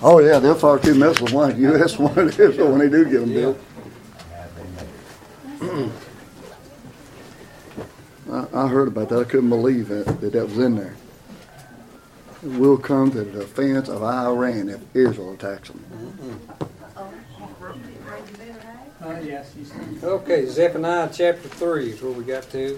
Oh yeah, they'll fire 2 missiles, one at U.S., one at Israel when they do get them built. I heard about that. I couldn't believe that was in there. It will come to the defense of Iran if Israel attacks them. Okay, Zephaniah chapter 3 is where we got to.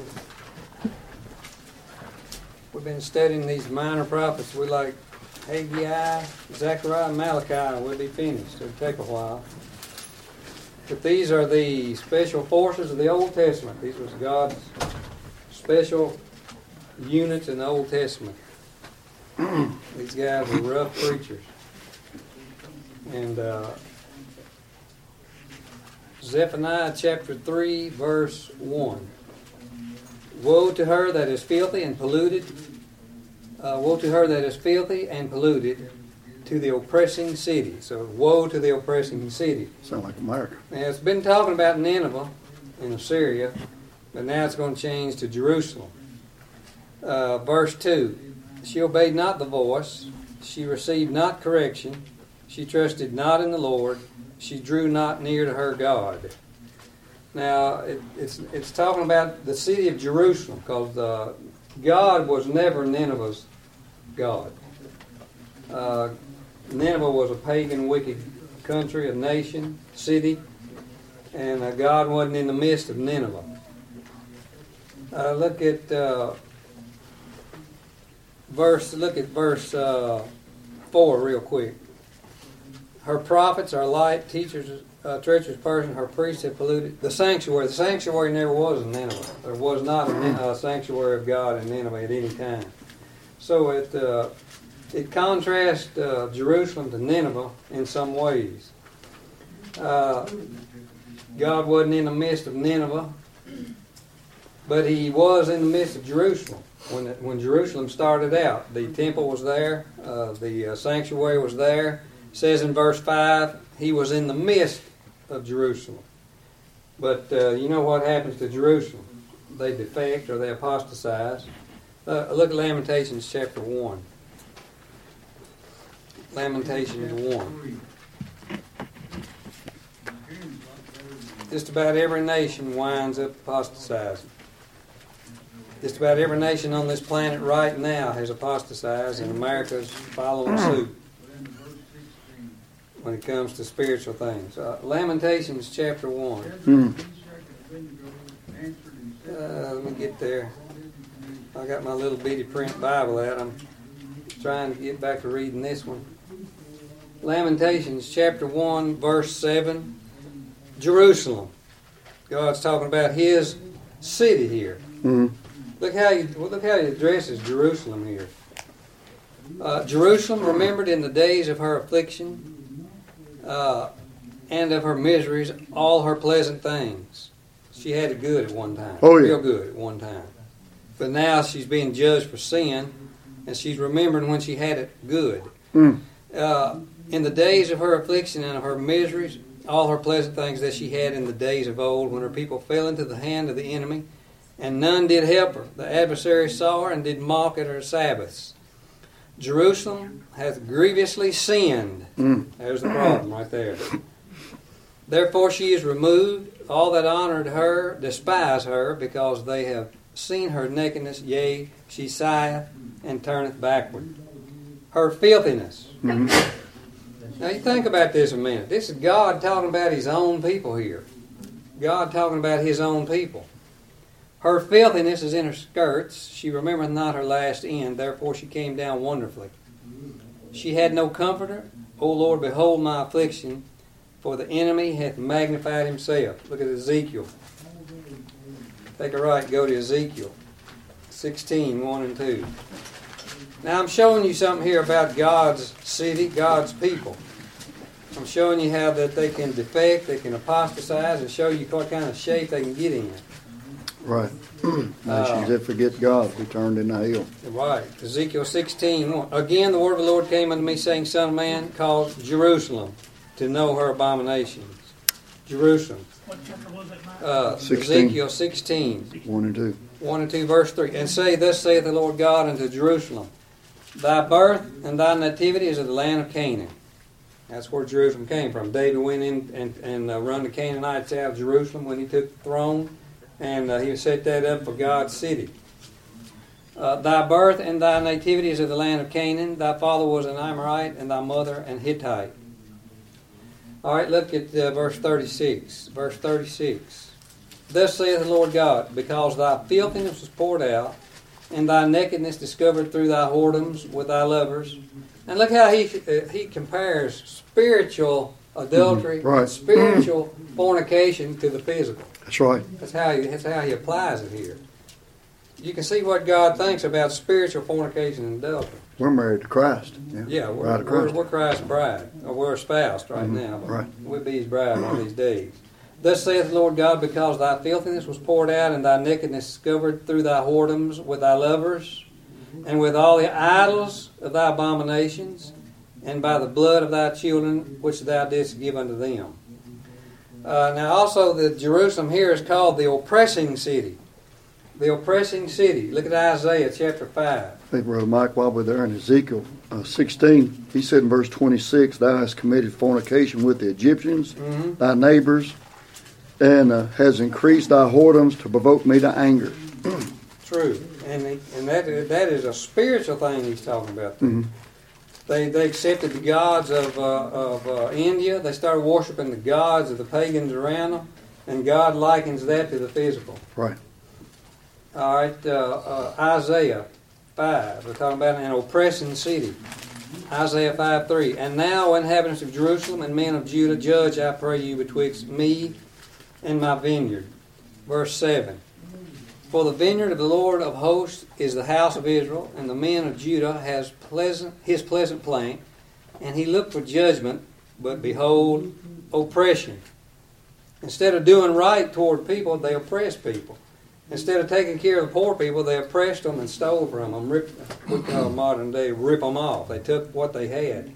We've been studying these minor prophets. We like Haggai, Zechariah, and Malachi. We'll be finished. It'll take a while. But these are the special forces of the Old Testament. These was God's special units in the Old Testament. These guys were rough preachers. And Zephaniah chapter 3, verse 1. Woe to her that is filthy and polluted. Woe to her that is filthy and polluted, to the oppressing city. So, woe to the oppressing city. Sound like America. Now, it's been talking about Nineveh in Assyria, but now it's going to change to Jerusalem. Verse 2. She obeyed not the voice. She received not correction. She trusted not in the Lord. She drew not near to her God. Now, it's talking about the city of Jerusalem, because God was never Nineveh's God. Nineveh was a pagan, wicked country, a nation, city, and God wasn't in the midst of Nineveh. Look at verse 4 real quick. Her prophets are light, teachers, treacherous person. Her priests have polluted the sanctuary. The sanctuary never was in Nineveh. There was not a sanctuary of God in Nineveh at any time. So it contrasts Jerusalem to Nineveh in some ways. God wasn't in the midst of Nineveh, but He was in the midst of Jerusalem. When Jerusalem started out, the temple was there, the sanctuary was there. It says in verse 5, He was in the midst of Jerusalem. But you know what happens to Jerusalem? They defect or they apostatize. Look at Lamentations chapter 1. Lamentations 1. Just about every nation winds up apostatizing. Just about every nation on this planet right now has apostatized, and America's following suit when it comes to spiritual things. Lamentations chapter 1. Let me get there. I got my little bitty print Bible out. I'm trying to get back to reading this one. Lamentations chapter 1, verse 7. Jerusalem. God's talking about His city here. Mm-hmm. Look how He addresses Jerusalem here. Jerusalem remembered in the days of her affliction and of her miseries all her pleasant things. She had it good at one time. Oh, yeah. Real good at one time. But now she's being judged for sin, and she's remembering when she had it good. Mm. In the days of her affliction and of her miseries, all her pleasant things that she had in the days of old, when her people fell into the hand of the enemy, and none did help her. The adversary saw her and did mock at her Sabbaths. Jerusalem hath grievously sinned. There's the problem right there. Therefore she is removed. All that honored her despise her, because they have seen her nakedness. Yea, she sigheth and turneth backward. Her filthiness. Mm-hmm. Now you think about this a minute. This is God talking about His own people here. God talking about His own people. Her filthiness is in her skirts. She remembereth not her last end. Therefore she came down wonderfully. She had no comforter. O Lord, behold my affliction, for the enemy hath magnified himself. Look at Ezekiel. Take a right, go to Ezekiel 16, 1 and 2. Now I'm showing you something here about God's city, God's people. I'm showing you how that they can defect, they can apostatize, and show you what kind of shape they can get in. Right. Nations that forget God be turned into hell. Right. Ezekiel 16, 1. Again the word of the Lord came unto me, saying, Son of man, call Jerusalem to know her abominations. Jerusalem. What chapter was it, 16. Ezekiel 16. 1 and 2. 1 and 2, verse 3. And say, Thus saith the Lord God unto Jerusalem, Thy birth and thy nativity is of the land of Canaan. That's where Jerusalem came from. David went in and run the Canaanites out of Jerusalem when he took the throne, and he set that up for God's city. Thy birth and thy nativity is of the land of Canaan. Thy father was an Amorite, and thy mother an Hittite. All right, look at verse 36. Verse 36. Thus saith the Lord God, because thy filthiness was poured out, and thy nakedness discovered through thy whoredoms with thy lovers. And look how he compares spiritual adultery, and spiritual fornication to the physical. That's right. That's how he applies it here. You can see what God thinks about spiritual fornication and adultery. We're married to Christ. Yeah, we're Christ's bride, or we're espoused right now. But right. We'll be His bride one of these days. Thus saith the Lord God, because thy filthiness was poured out, and thy nakedness discovered through thy whoredoms with thy lovers, and with all the idols of thy abominations, and by the blood of thy children which thou didst give unto them. Now also the Jerusalem here is called the oppressing city. The oppressing city. Look at Isaiah chapter 5. I think, Brother Mike, while we're there in Ezekiel 16, he said in verse 26, Thou hast committed fornication with the Egyptians, thy neighbors, and has increased thy whoredoms to provoke me to anger. True. And that is a spiritual thing he's talking about there. They accepted the gods of India. They started worshiping the gods of the pagans around them, and God likens that to the physical. Right. All right, Isaiah 5. We're talking about an oppressing city. Isaiah 5:3. And now, inhabitants of Jerusalem and men of Judah, judge, I pray you, betwixt me and my vineyard. Verse 7. For the vineyard of the Lord of hosts is the house of Israel, and the men of Judah has his pleasant plant, and he looked for judgment, but behold, oppression. Instead of doing right toward people, they oppress people. Instead of taking care of the poor people, they oppressed them and stole from them. We call modern day rip them off. They took what they had.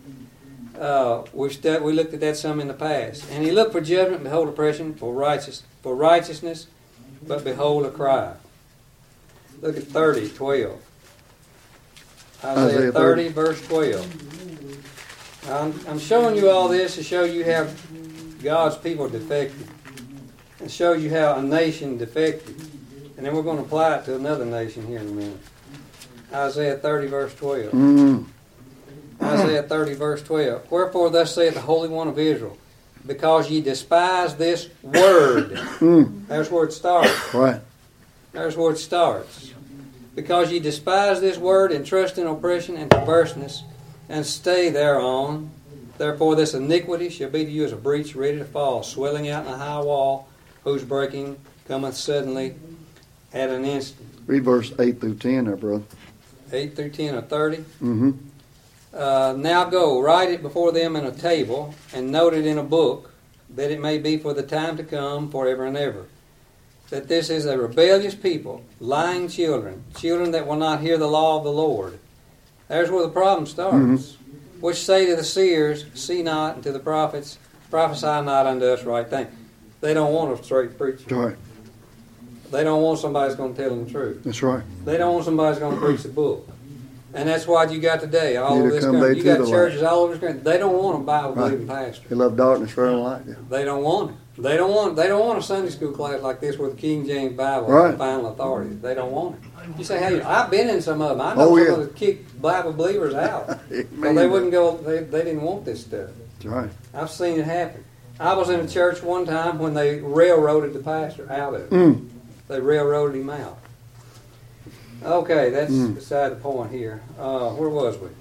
We looked at that some in the past. And he looked for judgment, behold oppression, for righteousness, but behold a cry. Look at 30:12. Isaiah 30, verse 12. I'm showing you all this to show you how God's people defected, and show you how a nation defected. And then we're going to apply it to another nation here in a minute. Isaiah 30, verse 12. Isaiah 30, verse 12. Wherefore thus saith the Holy One of Israel, because ye despise this word. There's where it starts. Right. There's where it starts. Because ye despise this word, and trust in oppression and perverseness, and stay thereon. Therefore this iniquity shall be to you as a breach ready to fall, swelling out in a high wall, whose breaking cometh suddenly at an instant. Read verse 8 through 10 there, brother. 8 through 10 or 30. Now go, write it before them in a table, and note it in a book, that it may be for the time to come, forever and ever. That this is a rebellious people, lying children, children that will not hear the law of the Lord. There's where the problem starts. Which say to the seers, see not, and to the prophets, prophesy not unto us right things. They don't want a straight preacher. Right. They don't want somebody that's going to tell them the truth. That's right. They don't want somebody that's going to preach the book. And that's what you got today. All Need over to this come country. back You to got the churches all over this country. They don't want a Bible-believing pastor. They love darkness rather than light. Yeah. They don't want it. They don't want a Sunday school class like this with the King James Bible Right. and the final authority. They don't want it. You say, hey, I've been in some of them. I know Oh, some yeah. of them kick Bible believers out. Well, Amen. they wouldn't go. They didn't want this stuff. That's right. I've seen it happen. I was in a church one time when they railroaded the pastor out of it. They railroaded him out. Okay, that's beside the point here. Where was we?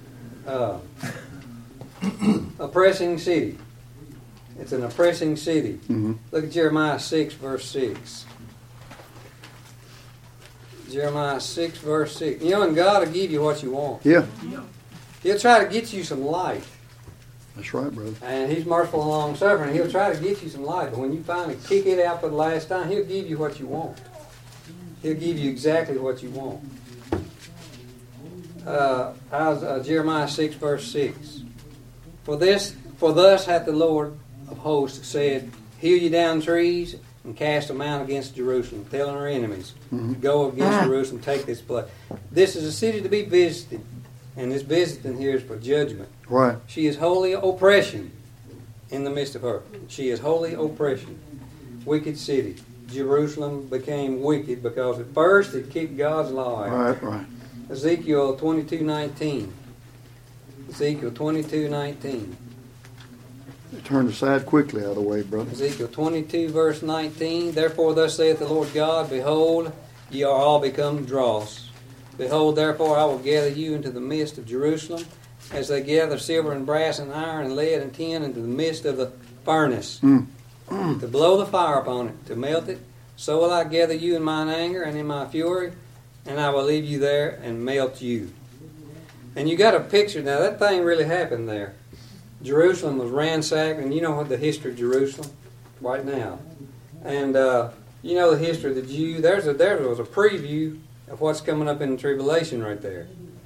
Oppressing city. It's an oppressing city. Look at Jeremiah 6, verse 6. Jeremiah 6, verse 6. You know, and God will give you what you want. Yeah. He'll try to get you some light. That's right, brother. And He's merciful and long-suffering. He'll try to get you some light. But when you finally kick it out for the last time, He'll give you what you want. He'll give you exactly what you want. Jeremiah 6, verse 6. For thus hath the Lord of hosts said, hew ye down trees and cast them out against Jerusalem, telling our enemies, go against Jerusalem, take this place. This is a city to be visited, and this visiting here is for judgment. Right. She is wholly oppression. in the midst of her. She is holy oppression, wicked city. Jerusalem became wicked because at first it kept God's law. Right. Ezekiel 22:19. Ezekiel 22:19. Turn aside quickly out of the way, brother. Ezekiel 22, verse 19. Therefore thus saith the Lord God, Behold, ye are all become dross. Behold, therefore I will gather you into the midst of Jerusalem, as they gather silver and brass and iron and lead and tin into the midst of the furnace, to blow the fire upon it, to melt it. So will I gather you in mine anger and in my fury, and I will leave you there and melt you. And you got a picture. Now that thing really happened there. Jerusalem was ransacked, and you know what the history of Jerusalem right now. And you know the history of the Jew. There was a preview of what's coming up in the tribulation right there.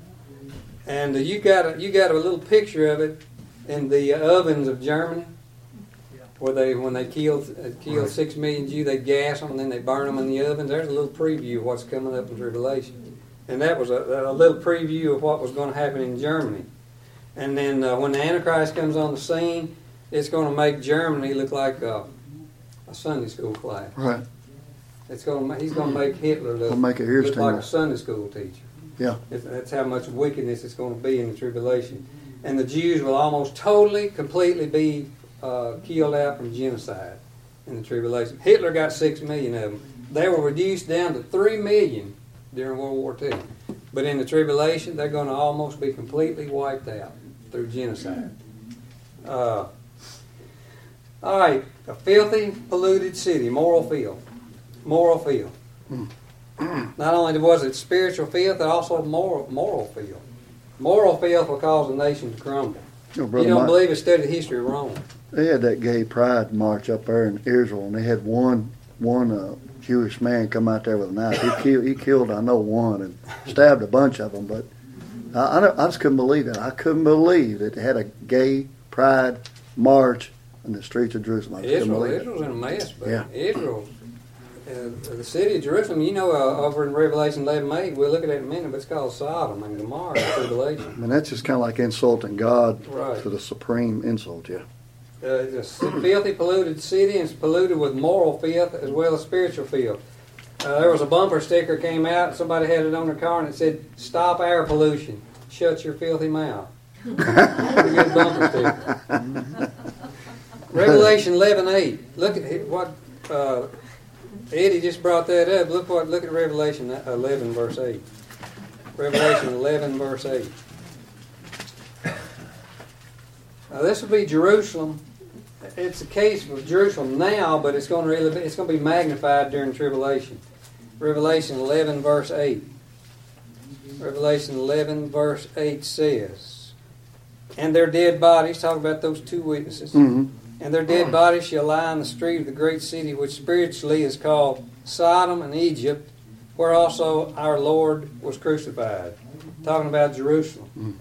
And you got a little picture of it in the ovens of Germany, where when they killed 6 million Jews, they gas them and then they burn them in the ovens. There's a little preview of what's coming up in tribulation, and that was a little preview of what was going to happen in Germany. And then when the Antichrist comes on the scene, it's going to make Germany look like a Sunday school class. Right. He's going to make Hitler look like a Sunday school teacher. Yeah. That's how much wickedness it's going to be in the tribulation. And the Jews will almost totally, completely be killed out from genocide in the tribulation. Hitler got 6 million of them. They were reduced down to 3 million during World War II. But in the tribulation, they're going to almost be completely wiped out through genocide. All right, a filthy, polluted city, moral filth. Moral filth. Not only was it spiritual filth, but also moral filth. Moral filth will cause a nation to crumble. You don't believe it? Study the history of Rome. They had that gay pride march up there in Israel, and they had one Jewish man come out there with a knife. He killed, I know, one and stabbed a bunch of them. But I just couldn't believe it. I couldn't believe that they had a gay pride march in the streets of Jerusalem. Israel's in a mess, but yeah. Israel, the city of Jerusalem, over in Revelation 11:8, we'll look at it in a minute, but it's called Sodom and Gomorrah, the tribulation. I mean, that's just kind of like insulting God to the supreme insult, yeah. It's a filthy, polluted city, and it's polluted with moral filth as well as spiritual filth. There was a bumper sticker came out, somebody had it on their car, and it said, "Stop air pollution. Shut your filthy mouth." Pretty good bumper sticker. Revelation 11:8. Look at what Eddie just brought that up. Look at Revelation 11 verse 8. Revelation 11 verse 8. Now this will be Jerusalem. It's a case of Jerusalem now, but it's going to be magnified during tribulation. Revelation 11 verse 8. Revelation 11 verse 8 says, "And their dead bodies," talking about those two witnesses, "and their dead bodies shall lie in the street of the great city, which spiritually is called Sodom and Egypt, where also our Lord was crucified." Talking about Jerusalem.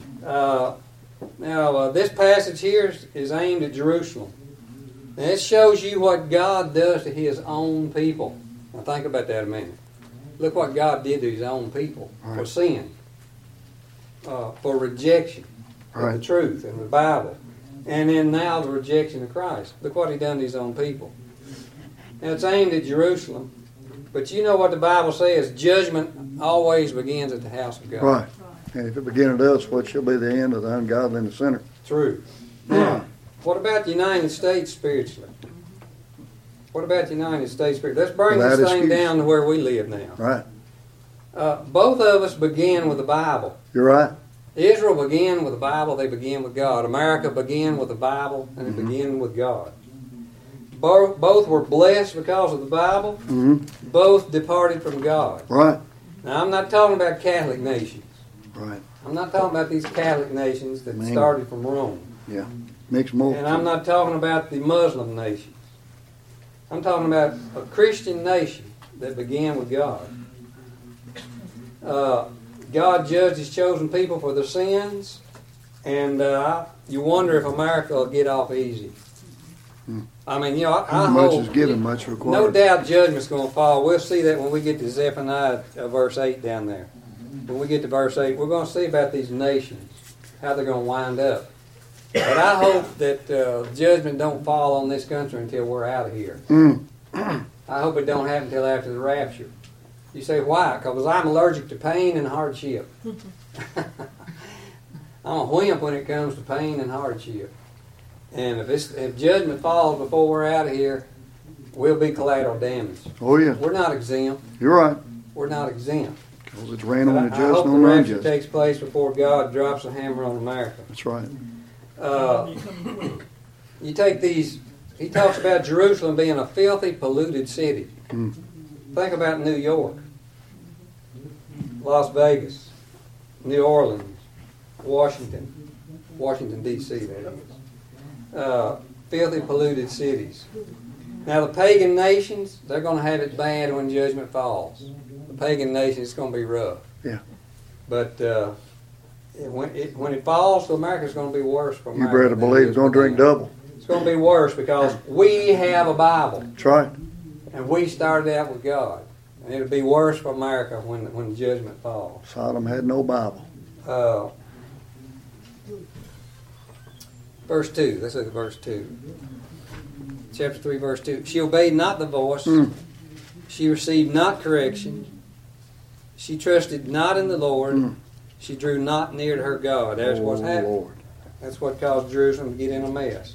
Now, this passage here is aimed at Jerusalem. And it shows you what God does to His own people. Now think about that a minute. Look what God did to His own people for sin, for rejection of the truth and the Bible, and then now the rejection of Christ. Look what He done to His own people. Now it's aimed at Jerusalem, but you know what the Bible says: judgment always begins at the house of God. Right. And if it begin at us, what shall be the end of the ungodly and the sinner? True. Now, what about the United States spiritually? What about the United States spiritually? Let's bring this thing down to where we live now. Right. Both of us began with the Bible. You're right. Israel began with the Bible. They began with God. America began with the Bible, and it began with God. Both were blessed because of the Bible. Both departed from God. Right. Now, I'm not talking about Catholic nations. Right. I'm not talking about these Catholic nations that started from Rome. Yeah. Mixed more. And I'm not talking about the Muslim nations. I'm talking about a Christian nation that began with God. God judged His chosen people for their sins, and you wonder if America will get off easy. I mean, I much hope, is given, much required. No doubt judgment's going to fall. We'll see that when we get to Zephaniah verse 8 down there. When we get to verse 8, we're going to see about these nations, how they're going to wind up. But I hope that judgment don't fall on this country until we're out of here. I hope it don't happen until after the rapture. You say, why? Because I'm allergic to pain and hardship. I'm a wimp when it comes to pain and hardship. And if judgment falls before we're out of here, we'll be collateral damage. Oh, yeah. We're not exempt. You're right. We're not exempt. Because it's raining on the I just hope and the on the rapture unjust. takes place before God drops a hammer on America. That's right. You take these, he talks about Jerusalem being a filthy, polluted city. Think about New York, Las Vegas, New Orleans, Washington, D.C., that is. Filthy, polluted cities. Now, the pagan nations, they're going to have it bad when judgment falls. The pagan nations, it's going to be rough. Yeah. But when it falls to America, it's going to be worse for You America. better believe it's going to drink double. It's going to be worse because we have a Bible. That's right. And we started out with God. And it'll be worse for America when the judgment falls. Sodom had no Bible. Verse 2. Let's look at verse 2. Chapter 3, verse 2. She obeyed not the voice. She received not correction. She trusted not in the Lord. She drew not near to her God. That's what's happening. Lord. That's what caused Jerusalem to get in a mess.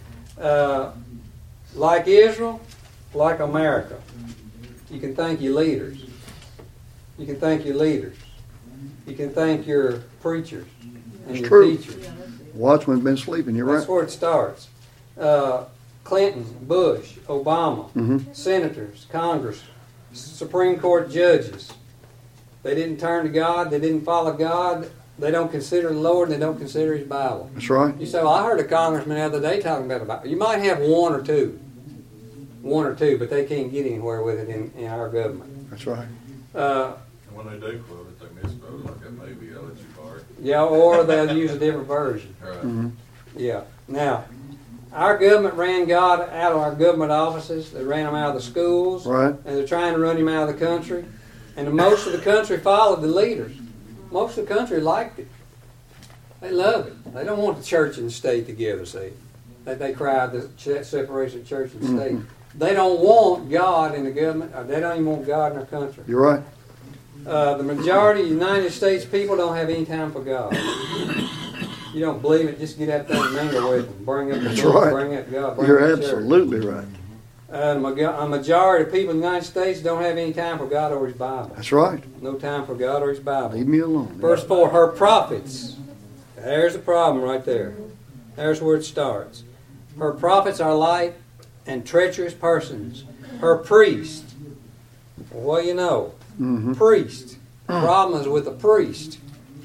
Like Israel, like America, you can thank your leaders. You can thank your leaders. You can thank your preachers and It's your true. teachers. Watchman's been sleeping. You're That's right. where it starts. Clinton, Bush, Obama, senators, Congress, Supreme Court judges. They didn't turn to God. They didn't follow God. They don't consider the Lord, and they don't consider His Bible. That's right. You say, well, I heard a congressman the other day talking about the Bible. You might have one or two, but they can't get anywhere with it in our government. That's right. When they do quote it, they misquote like that maybe. I'll let you borrow it. Yeah, or they'll use a different version. Right. Yeah. Now, our government ran God out of our government offices. They ran Him out of the schools. Right. And they're trying to run Him out of the country. And most of the country followed the leaders. Most of the country liked it. They love it. They don't want the church and the state together, see. They cry the separation of church and state. They don't want God in the government. Or they don't even want God in our country. You're right. The majority of the United States people don't have any time for God. You don't believe it, just get out there and mingle with them. Bring up the That's book, right. bring up God. Bring You're up the church. absolutely right. A majority of people in the United States don't have any time for God or His Bible. That's right. No time for God or His Bible. Leave me alone. Verse 4, her prophets. There's the problem right there. There's where it starts. Her prophets are light and treacherous persons. Her priest. Well, you know. Priest. The problem is with the priest.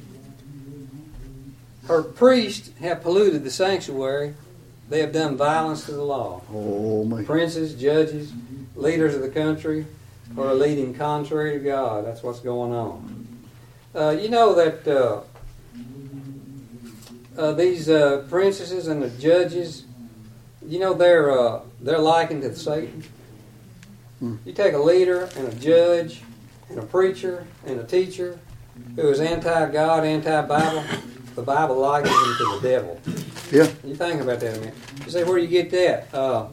Her priests have polluted the sanctuary. They have done violence to the law. Oh, my. Princes, judges, leaders of the country are leading contrary to God. That's what's going on. You know that these princesses and the judges, you know they're likened to Satan. You take a leader and a judge and a preacher and a teacher who is anti-God, anti-Bible, the Bible likens them to the devil. Yeah. You think about that a minute. You say, where do you get that?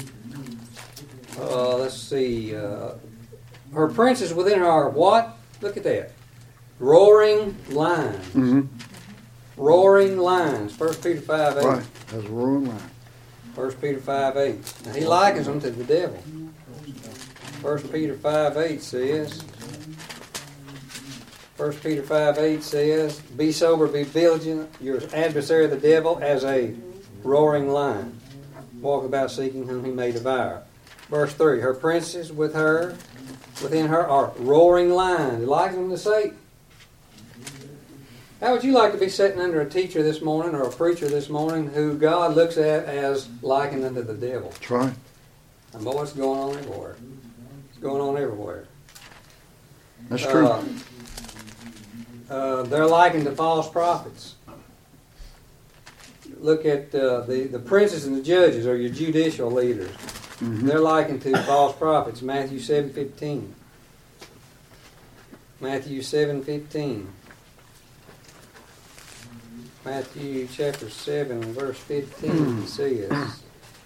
Let's see. Her princes within her are what? Look at that. Roaring lions. Roaring lions. 1 Peter 5:8. Right. That's a roaring line. 1 Peter 5:8. Now, he likens them to the devil. 1 Peter 5:8 says, 1 Peter 5:8 says, be sober, be vigilant, your adversary the devil as a roaring lion, walk about seeking whom he may devour. Verse 3, her princes within her are roaring lions. He likens them to Satan. How would you like to be sitting under a teacher this morning or a preacher this morning who God looks at as likened unto the devil? That's right. And boy, it's going on everywhere. It's going on everywhere. That's true. They're likened to false prophets. Look at the princes and the judges, or your judicial leaders. They're likened to false prophets. Matthew 7:15. Matthew 7:15. Matthew chapter 7 and verse 15 says,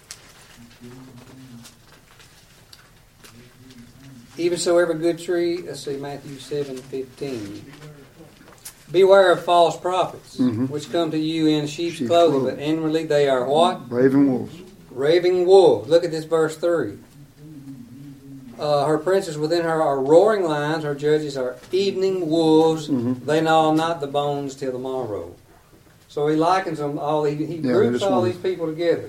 even so every good tree, let's see, Matthew 7:15. Beware of false prophets, which come to you in sheep's clothing, but inwardly they are what? Raven wolves. Raving wolves. Look at this verse 3. Her princes within her are roaring lions, her judges are evening wolves. They gnaw not the bones till the morrow. So he likens them all, he groups all these people together.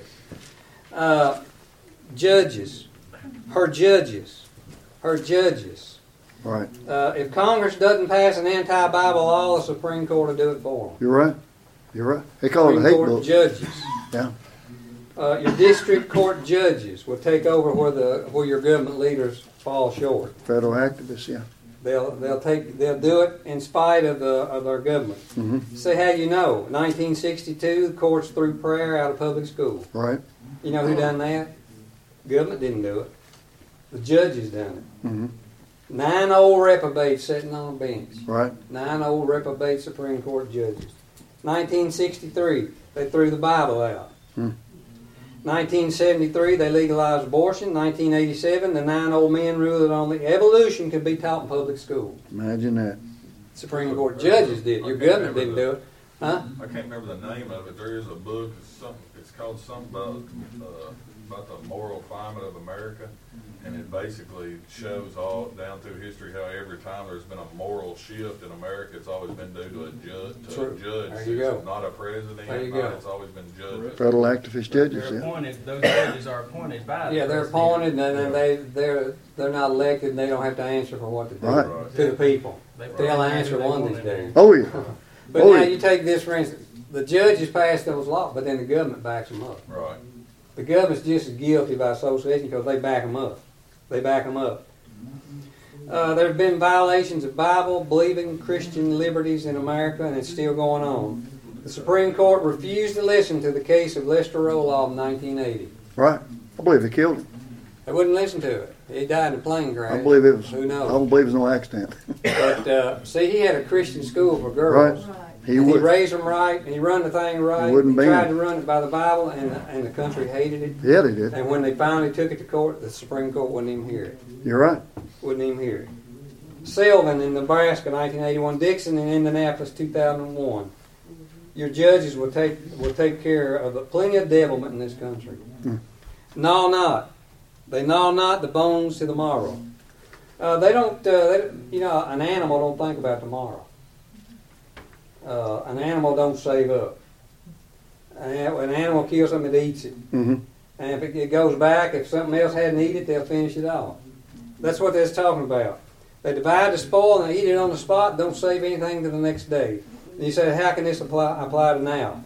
Judges. Her judges. Her judges. Right. If Congress doesn't pass an anti-Bible law, the Supreme Court will do it for them. You're right. You're right. They call it a hate book. Judges. Yeah. Your district court judges will take over where your government leaders fall short. Federal activists, yeah. They'll do it in spite of their government. Say how you know. 1962, the courts threw prayer out of public school. Right. You know who done that? Government didn't do it. The judges done it. 9 old reprobates sitting on a bench. Right. 9 old reprobate Supreme Court judges. 1963, they threw the Bible out. 1973, they legalized abortion. 1987, the 9 old men ruled that only evolution could be taught in public school. Imagine that. Supreme Court judges did. Your government didn't do it. Huh? I can't remember the name of it. There is a book. It's called something about the moral climate of America, and it basically shows all down through history how every time there's been a moral shift in America, it's always been due to a judge. There you go. Not a president. There you go. It's always been judges. Federal activist judges, They're yeah. appointed. Those judges are appointed by. Yeah, they're appointed, and then they're not elected, and they don't have to answer for what they do Right. to the people. They They'll answer one of these days. Oh, yeah. But Oh, now yeah. you take this for instance. The judges pass those laws, but then the government backs them up. Right. The government's just as guilty by association because they back them up. They back them up. There have been violations of Bible-believing Christian liberties in America, and it's still going on. The Supreme Court refused to listen to the case of Lester Roloff in 1980. Right. I believe they killed him. They wouldn't listen to it. He died in a plane crash. I believe it was. Who I knows? don't believe it was no accident. But see, he had a Christian school for girls. Right. He would. raised them right, and he run the thing right. He wouldn't He tried bend. to run it by the Bible, and the country hated it. Yeah, they did. And when they finally took it to court, the Supreme Court wouldn't even hear it. You're right. Wouldn't even hear it. Sylvan in Nebraska, 1981. Dixon in Indianapolis, 2001. Your judges will take care of plenty of devilment in this country. Gnaw not. They gnaw not the bones to the marrow. They don't. An animal don't think about tomorrow. An animal don't save up. An animal kills something, it eats it. And if it goes back, if something else hadn't eaten it, they'll finish it off. That's what they're talking about. They divide the spoil and they eat it on the spot, don't save anything to the next day. And you say, how can this apply to now?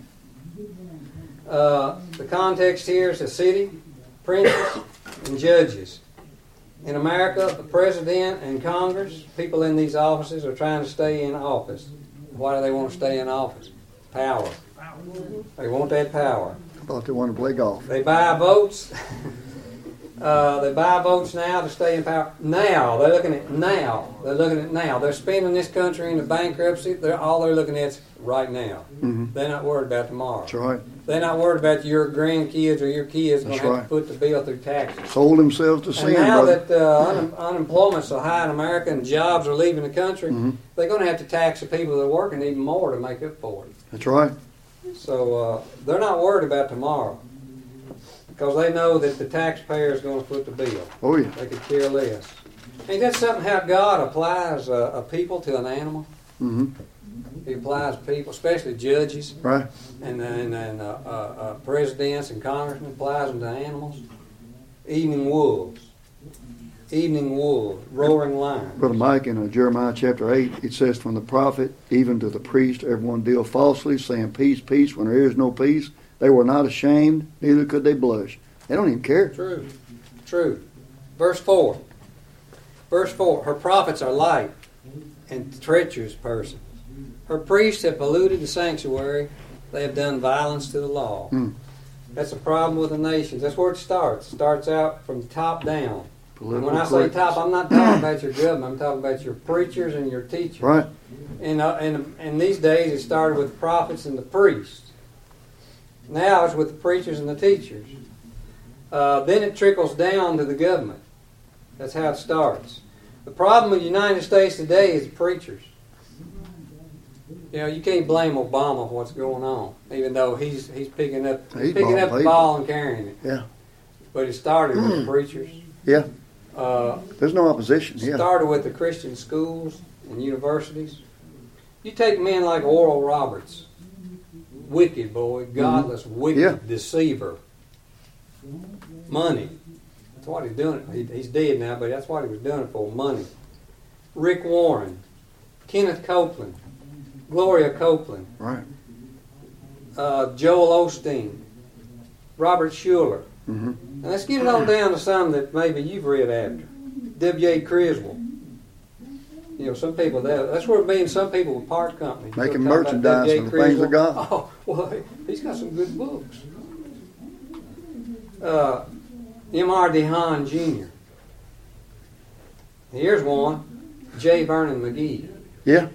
The context here is the city, princes, and judges. In America, the president and Congress, people in these offices are trying to stay in office. Why do they want to stay in office? Power. They want that power. I thought they wanted to play golf. They buy votes. They buy votes now to stay in power. Now. They're looking at now. They're spending this country into bankruptcy. All they're looking at is right now. They're not worried about tomorrow. That's right. They're not worried about your grandkids or your kids going to have right. to foot the bill through taxes. Sold themselves to sin, And now brother. that unemployment's so high in America and jobs are leaving the country, they're going to have to tax the people that are working even more to make up for it. That's right. So they're not worried about tomorrow because they know that the taxpayer is going to foot the bill. Oh, yeah. They could care less. Ain't that something how God applies a people to an animal? He applies people, especially judges Right. and presidents and congressmen, applies them to animals. Evening wolves, roaring lions. Brother Mike, in Jeremiah chapter 8, it says, from the prophet even to the priest, everyone deal falsely, saying peace, peace, when there is no peace. They were not ashamed, neither could they blush. They don't even care. True. Verse 4. Her prophets are light and treacherous persons. Her priests have polluted the sanctuary. They have done violence to the law. That's a problem with the nations. That's where it starts. It starts out from the top down. And when I say top, I'm not talking about your government. I'm talking about your preachers and your teachers. Right. And these days it started with the prophets and the priests. Now it's with the preachers and the teachers. Then it trickles down to the government. That's how it starts. The problem with the United States today is the preachers. You know, you can't blame Obama for what's going on, even though he's picking up the ball and carrying it. Yeah. But it started with the preachers. Yeah. There's no opposition. It started with the Christian schools and universities. You take men like Oral Roberts, wicked boy, godless, wicked deceiver. Money. That's what he's doing. He's dead now, but that's what he was doing it for, money. Rick Warren, Kenneth Copeland, Gloria Copeland, right. Joel Osteen, Robert Schuller. Mm-hmm. And let's get it on down to some that maybe you've read after. W.A. Criswell. You know, some people, that's where being some people with part companies. Making merchandise from the things of God. Oh, well, he's got some good books. M.R. DeHaan Jr. Here's one. J. Vernon McGee. Yeah.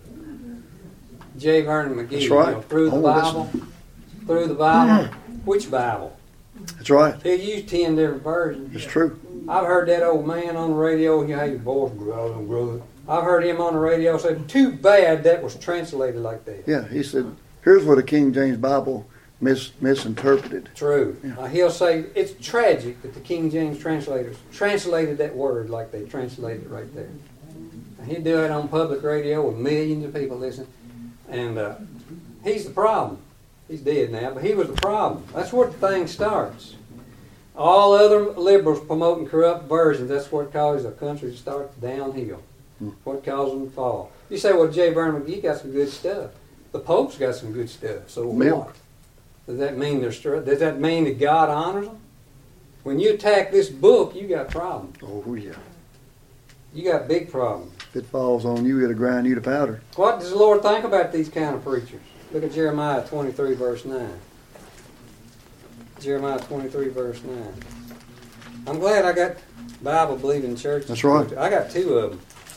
J. Vernon McGee. That's right. You know, through the Bible. Through the Bible. Which Bible? That's right. He'll use 10 different versions. It's true. I've heard that old man on the radio, you know how your voice growling, growling. I've heard him on the radio say, too bad that was translated like that. Yeah, he said, here's what the King James Bible misinterpreted. True. Yeah. He'll say, it's tragic that the King James translators translated that word like they translated it right there. And he'd do it on public radio with millions of people listening. And he's the problem. He's dead now, but he was the problem. That's where the thing starts. All other liberals promoting corrupt versions, that's what causes a country to start downhill. What causes them to fall. You say, well, J. Vernon McGee got some good stuff. The Pope's got some good stuff. So what? Does that mean does that mean that God honors them? When you attack this book, you got problems. Oh, yeah. You got big problems. If it falls on you, it'll grind you to powder. What does the Lord think about these kind of preachers? Look at Jeremiah 23, verse 9. Jeremiah 23, verse 9. I'm glad I got Bible-believing churches. That's right. I got 2 of them.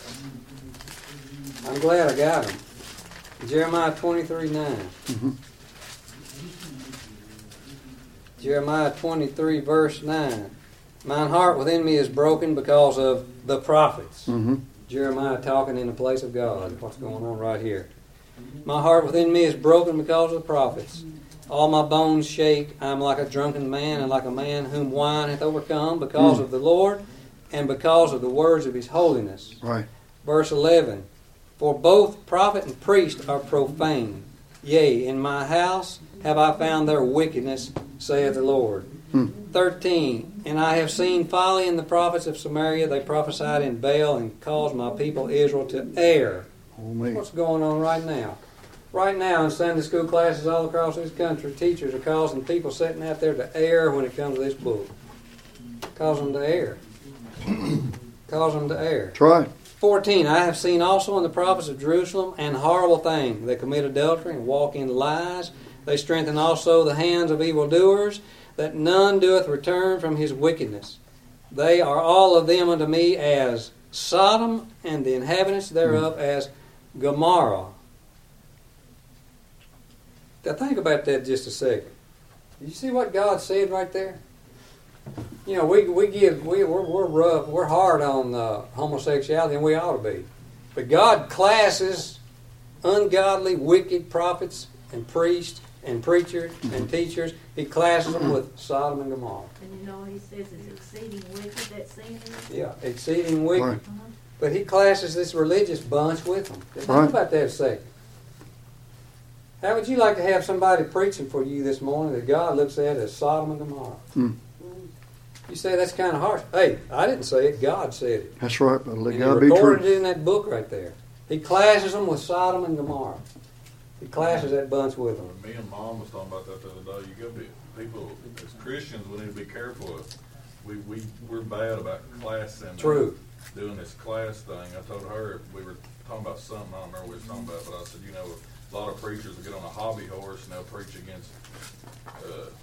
I'm glad I got them. Jeremiah 23, 9. Mm-hmm. Jeremiah 23, verse 9. Mine heart within me is broken because of the prophets. Mm-hmm. Jeremiah talking in the place of God. What's going on right here? My heart within me is broken because of the prophets. All my bones shake. I am like a drunken man and like a man whom wine hath overcome because of the Lord and because of the words of his holiness. Right. Verse 11. For both prophet and priest are profane. Yea, in my house have I found their wickedness, saith the Lord. 13. And I have seen folly in the prophets of Samaria. They prophesied in Baal and caused my people Israel to err. Oh, man. What's going on right now? Right now in Sunday school classes all across this country, teachers are causing people sitting out there to err when it comes to this book. Cause them to err. Cause them to err. That's right. 14. I have seen also in the prophets of Jerusalem an horrible thing. They commit adultery and walk in lies. They strengthen also the hands of evildoers, that none doeth return from his wickedness. They are all of them unto me as Sodom, and the inhabitants thereof as Gomorrah. Now think about that just a second. Did you see what God said right there? You know, we're rough, we're hard on homosexuality, and we ought to be. But God classes ungodly, wicked prophets and priests and preachers and teachers. He classes them with Sodom and Gomorrah. And you know he says it's exceeding wicked, that sin is? Yeah, exceeding wicked. Right. But he classes this religious bunch with them. Think Right. about that a second. How would you like to have somebody preaching for you this morning that God looks at as Sodom and Gomorrah? You say that's kind of harsh. Hey, I didn't say it. God said it. That's right, but let And God he be recorded true. it in that book right there. He classes them with Sodom and Gomorrah. He classes that bunch with them. Me and Mom was talking about that the other day. You got to be, people, as Christians, we need to be careful. We're bad about classing. True. Doing this class thing. I told her, we were talking about something, I don't remember what we were talking about, but I said, you know, a lot of preachers will get on a hobby horse and they'll preach against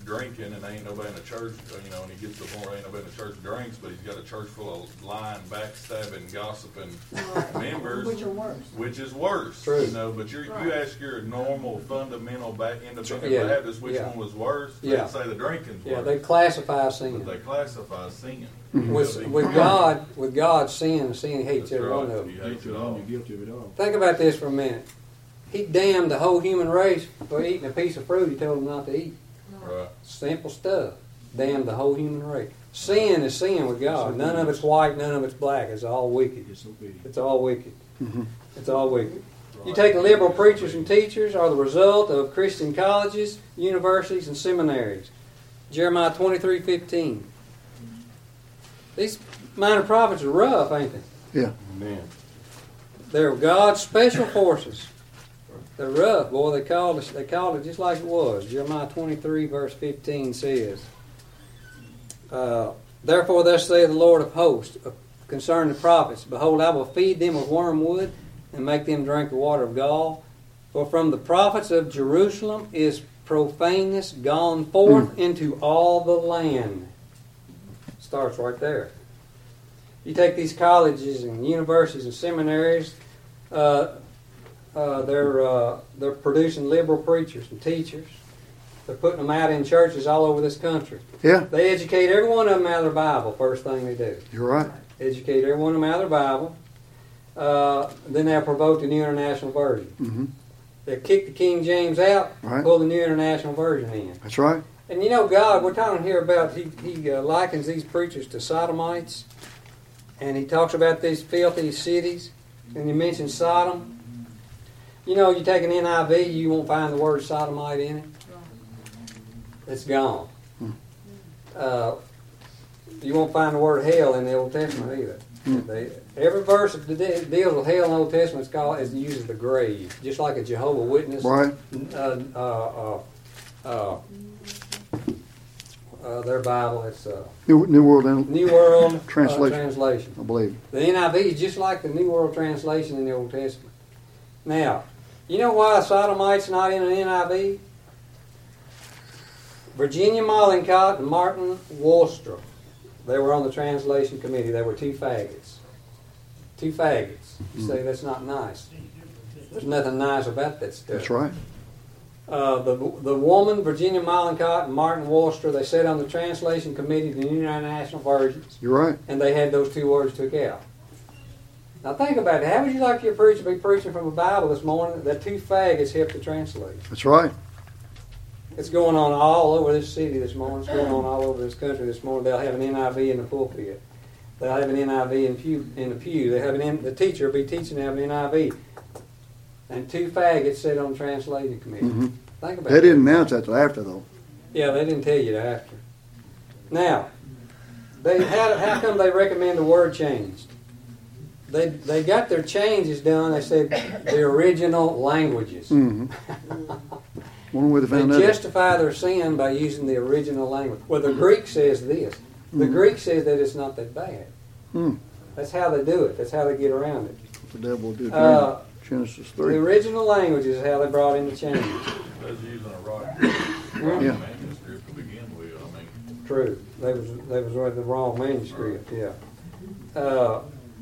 drinking, and ain't nobody in the church, and he gets to the point where ain't nobody in the church drinks, but he's got a church full of lying, backstabbing, gossiping members. Which are worse. Which is worse. True. But you ask your normal, fundamental, independent Yeah. Baptist which Yeah. one was worse, Yeah. they'd say the drinking's Yeah, worse. they classify But sin. they classify sin. With God, sin hates That's every one right. of He them. hates it all. You're guilty of it all. Think about this for a minute. He damned the whole human race for eating a piece of fruit he told them not to eat. Right. Simple stuff. Damned the whole human race. Sin is sin with God. None of it's white, none of it's black. It's all wicked. Disobedience. It's all wicked. It's all wicked. You take liberal preachers and teachers are the result of Christian colleges, universities, and seminaries. Jeremiah 23:15. These minor prophets are rough, ain't they? Yeah. Amen. They're God's special forces. They're rough, boy. They called it just like it was. Jeremiah 23 verse 15 says, "Therefore thus saith the Lord of hosts concerning the prophets, Behold, I will feed them with wormwood and make them drink the water of gall. For from the prophets of Jerusalem is profaneness gone forth into all the land." Starts right there. You take these colleges and universities and seminaries, they're producing liberal preachers and teachers. They're putting them out in churches all over this country. Yeah, They educate every one of them out of their Bible, first thing they do. you're right. Educate every one of them out of their Bible. Then they'll provoke the New International Version. Mm-hmm. They'll kick the King James out, Right. pull the New International Version in. That's right. And you know, God, we're talking here about, he likens these preachers to sodomites. And he talks about these filthy cities. And he mentions Sodom. You know, you take an NIV, you won't find the word sodomite in it. It's gone. You won't find the word hell in the Old Testament either. Every verse that deals with hell in the Old Testament uses the grave, just like a Jehovah's Witness. Right. Their Bible, it's New World, New World Translation. Translation. I believe. The NIV is just like the New World Translation in the Old Testament. Now, you know why Sodomite's not in an NIV? Virginia Mollencott and Martin Wolstra, they were on the translation committee. They were two faggots. Two faggots. You say that's not nice. There's nothing nice about that stuff. That's right. The woman, Virginia Mollencott and Martin Wolstra, they sat on the translation committee of the New International Versions, You're right. and they had those two words took out. Now think about it. How would you like your preacher to be preaching from a Bible this morning that two faggots helped to translate? That's right. It's going on all over this city this morning. It's going on all over this country this morning. They'll have an NIV in the pulpit. They'll have an NIV in the pew. They have the teacher will be teaching them an NIV. And two faggots sit on the translating committee. Mm-hmm. Think about They that. didn't announce that till after, though. Yeah, they didn't tell you that after. Now, how come they recommend the word changed? They got their changes done. They said the original languages. Mm-hmm. Wonder where they They found that. justify their sin by using the original language. Well, the Greek says this. The Greek says that it's not that bad. Mm. That's how they do it. That's how they get around it. The devil will do Uh, Genesis The 3. original language is how they brought in the change. Those using a rock Yeah. manuscript to begin with. I mean, True. They was with the wrong manuscript. Yeah.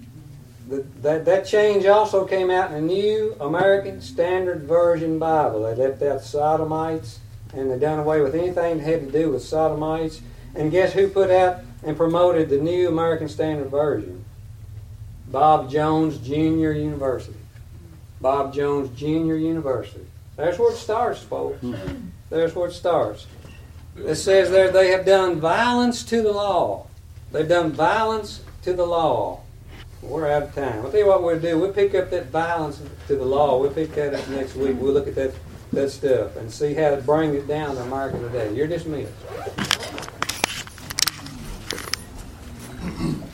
That change also came out in the New American Standard Version Bible. They left out sodomites, and they done away with anything that had to do with sodomites. And guess who put out and promoted the New American Standard Version? Bob Jones Jr. University. Bob Jones Jr. University. There's where it starts, folks. There's where it starts. It says there they have done violence to the law. They've done violence to the law. We're out of time. I'll tell you what we'll do. We'll pick up that violence to the law. We'll pick that up next week. We'll look at that stuff and see how to bring it down to America today. You're dismissed.